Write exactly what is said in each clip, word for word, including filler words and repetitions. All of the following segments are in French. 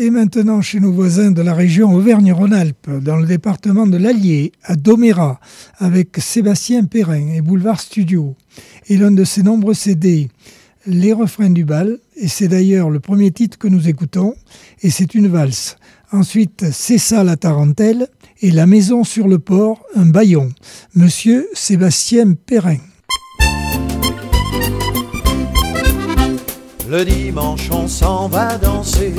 Et maintenant chez nos voisins de la région Auvergne-Rhône-Alpes, dans le département de l'Allier, à Domérat, avec Sébastien Perrin et Boulevard Studio. Et l'un de ses nombreux C D, Les refrains du bal, et c'est d'ailleurs le premier titre que nous écoutons, et c'est une valse. Ensuite, C'est ça la tarentelle, et La maison sur le port, un bâillon. Monsieur Sébastien Perrin. Le dimanche, on s'en va danser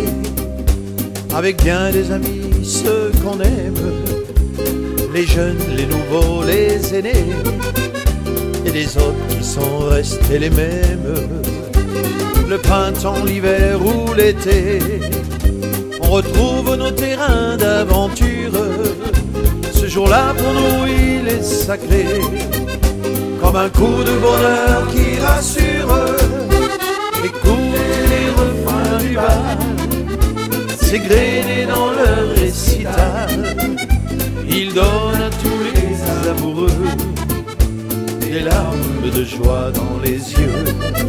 avec bien des amis, ceux qu'on aime, les jeunes, les nouveaux, les aînés, et les autres qui sont restés les mêmes. Le printemps, l'hiver ou l'été, on retrouve nos terrains d'aventure. Ce jour-là pour nous il est sacré, comme un coup de bonheur qui rassure. Écoutez les refrains du bal, s'égrener dans leur récital. Ils donnent à tous les amoureux des larmes de joie dans les yeux.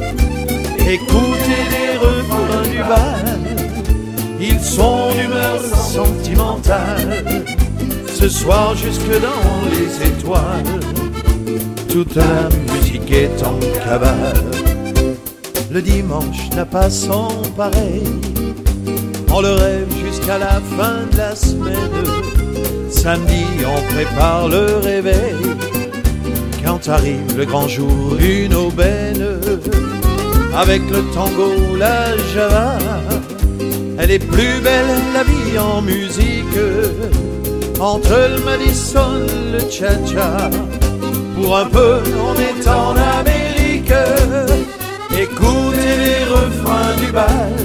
Écoutez les refrains du bal, ils sont d'humeur sentimentale. Ce soir jusque dans les étoiles, toute la musique est en cavale. Le dimanche n'a pas son pareil, on le rêve jusqu'à la fin de la semaine. Samedi, on prépare le réveil, quand arrive le grand jour, une aubaine. Avec le tango, la java, elle est plus belle la vie en musique. Entre le Madison, le cha-cha, pour un peu on est en Amérique. Écoutez les refrains du bal,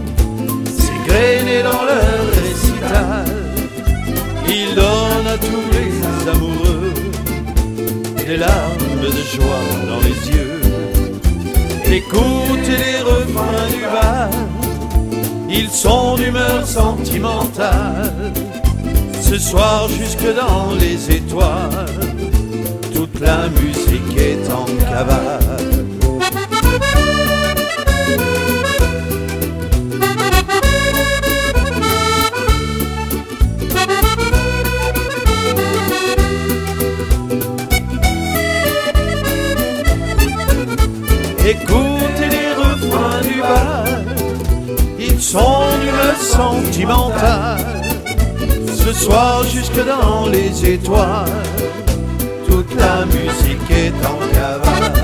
s'égrener dans leur récital. Ils donnent à tous les amoureux des larmes de joie dans les yeux. Écoutez les refrains du bal, ils sont d'humeur sentimentale. Ce soir jusque dans les étoiles, toute la musique est en cavale. Écoutez les refrains du bal, ils sont d'humeur sentimentale. Ce soir jusque dans les étoiles, toute la musique est en cavale.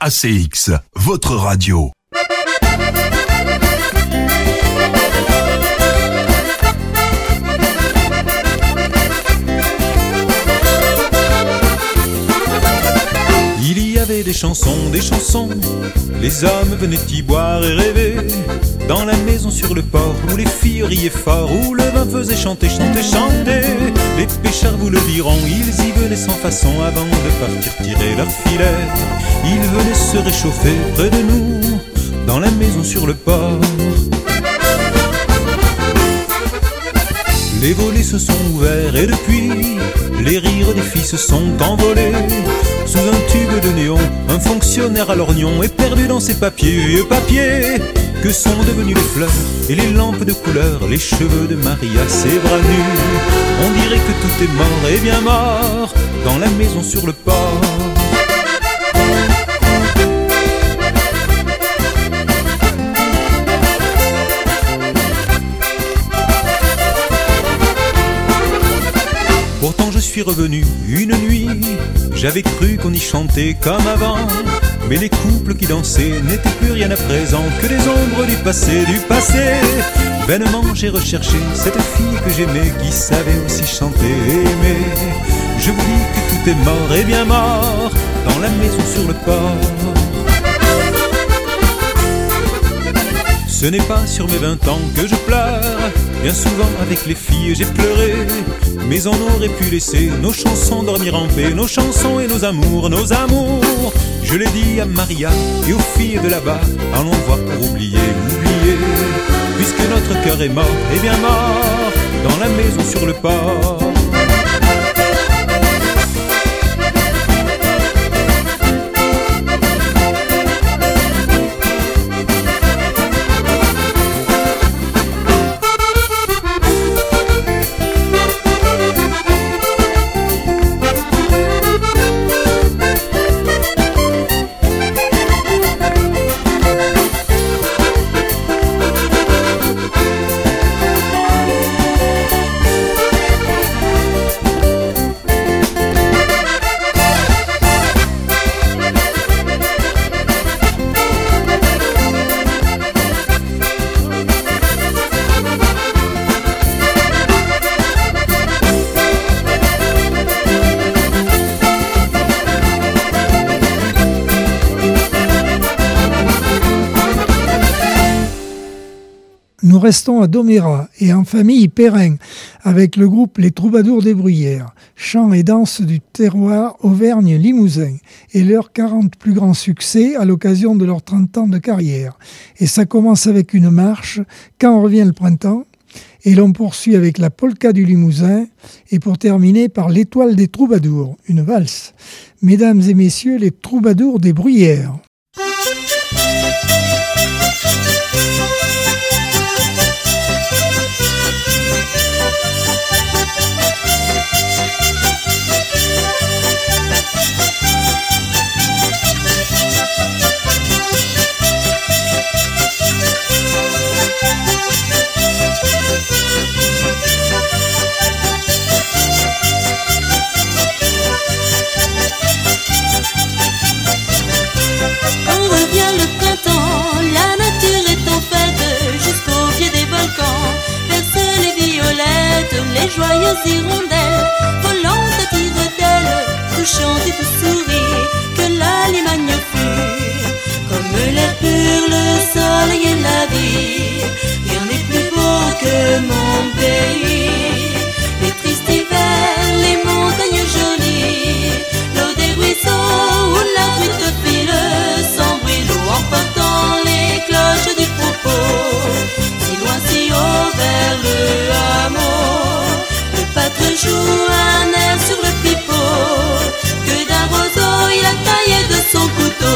A C X, votre radio. Il y avait des chansons, des chansons, les hommes venaient y boire et rêver. Dans la maison sur le port, où les filles riaient fort, où le vin faisait chanter, chanter, chanter. Les pêcheurs vous le diront, ils y venaient sans façon avant de partir tirer leur filet. Ils venaient se réchauffer près de nous, dans la maison sur le port. Les volets se sont ouverts et depuis, les rires des filles se sont envolés. Sous un tube de néon, un fonctionnaire à lorgnon est perdu dans ses papiers, papiers. Que sont devenues les fleurs et les lampes de couleur, les cheveux de Maria, ses bras nus. On dirait que tout est mort et bien mort dans la maison sur le port. Pourtant je suis revenu une nuit, j'avais cru qu'on y chantait comme avant. Mais les couples qui dansaient n'étaient plus rien à présent que les ombres du passé, du passé. Vainement j'ai recherché cette fille que j'aimais, qui savait aussi chanter et aimer. Je vous dis que tout est mort et bien mort dans la maison sur le port. Ce n'est pas sur mes vingt ans que je pleure, bien souvent avec les filles j'ai pleuré. Mais on aurait pu laisser nos chansons dormir en paix, nos chansons et nos amours, nos amours. Je l'ai dit à Maria et aux filles de là-bas, allons voir pour oublier, oublier. Puisque notre cœur est mort, et bien mort, dans la maison sur le port. Nous restons à Domérat et en famille Perrin avec le groupe Les Troubadours des Bruyères, chants et danses du terroir Auvergne-Limousin et leurs quarante plus grands succès à l'occasion de leurs trente ans de carrière. Et ça commence avec une marche, Quand revient le printemps, et l'on poursuit avec la polka du Limousin et pour terminer par l'Étoile des Troubadours, une valse. Mesdames et messieurs, les Troubadours des Bruyères. Les joyeuses hirondelles, volantes à tire-d'ailes, tout chante et tout sourit, que la Limagne fut. Comme l'air pur, le soleil et la vie, rien n'est plus beau que mon pays. Les tristes hivers, les montagnes jolies, l'eau des ruisseaux où la truite file, sans bruit l'eau en portant les cloches du propos. Si loin, si haut vers le hameau, joue un air sur le pipeau, que d'un roseau il a taillé de son couteau.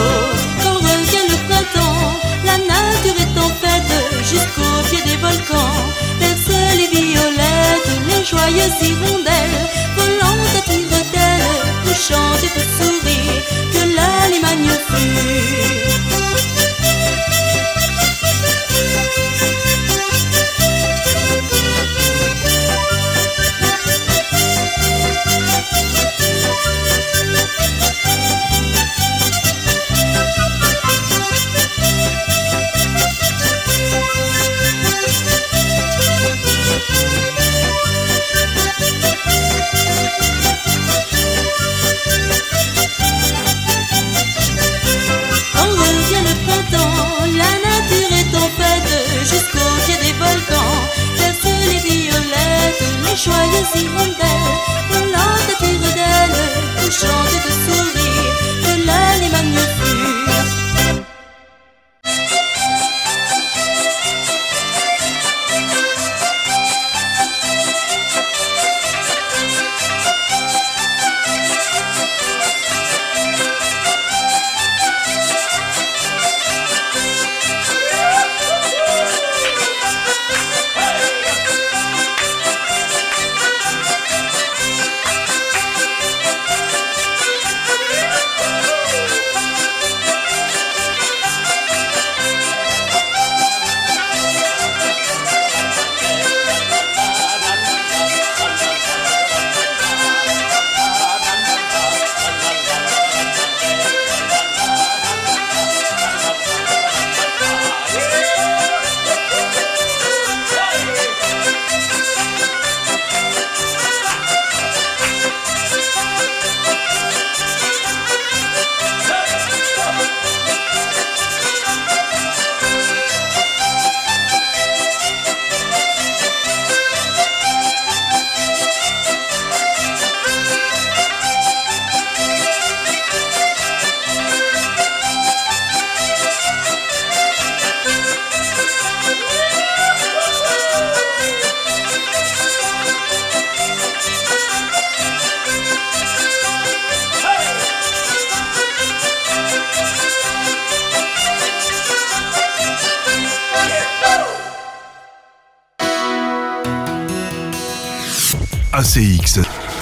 A C X.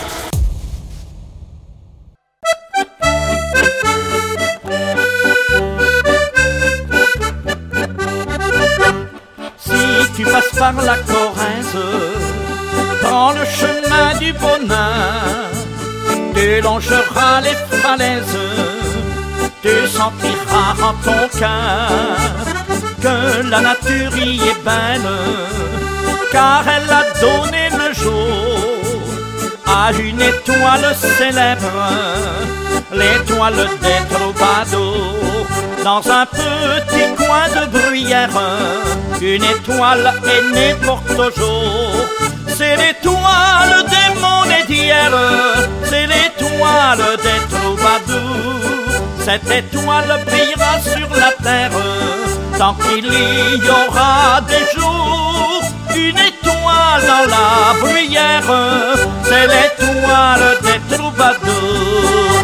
Si tu passes par la Corrèze, prends le chemin du bonheur, tu longeras les falaises, tu sentiras en ton cœur que la nature y est belle, car elle a donné le jour à une étoile célèbre, l'étoile des troubadours. Dans un petit coin de bruyère, une étoile est née pour toujours. C'est l'étoile des monnaies d'hier, c'est l'étoile des troubadours. Cette étoile brillera sur la terre tant qu'il y aura des jours. Une étoile dans la bruyère, c'est l'étoile des troubadours.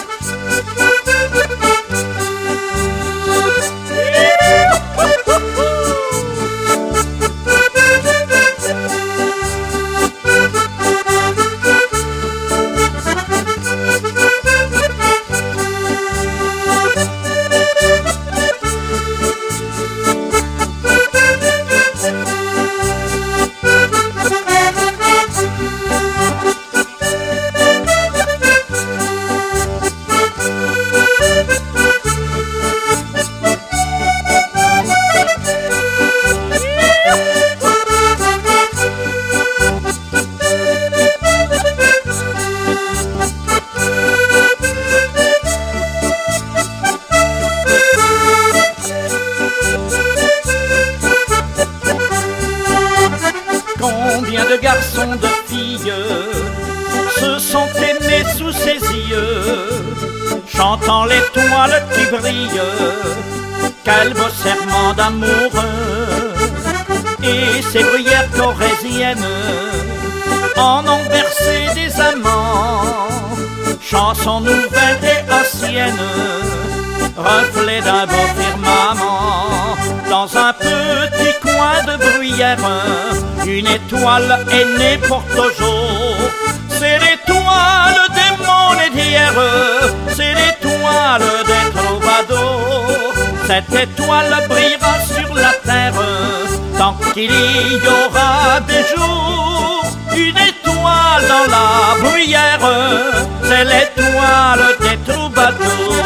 Combien de garçons, de filles se sont aimés sous ses yeux, chantant l'étoile qui brille, quel beau serment d'amoureux. Et ces bruyères corréziennes en ont bercé des amants, chansons nouvelles et anciennes, reflet d'un beau firmament. Dans un petit coin de bruyère, une étoile est née pour toujours. C'est l'étoile des monnaies d'hier, c'est l'étoile des troubadours. Cette étoile brillera sur la terre tant qu'il y aura des jours. Une étoile dans la bruyère, c'est l'étoile des troubadours.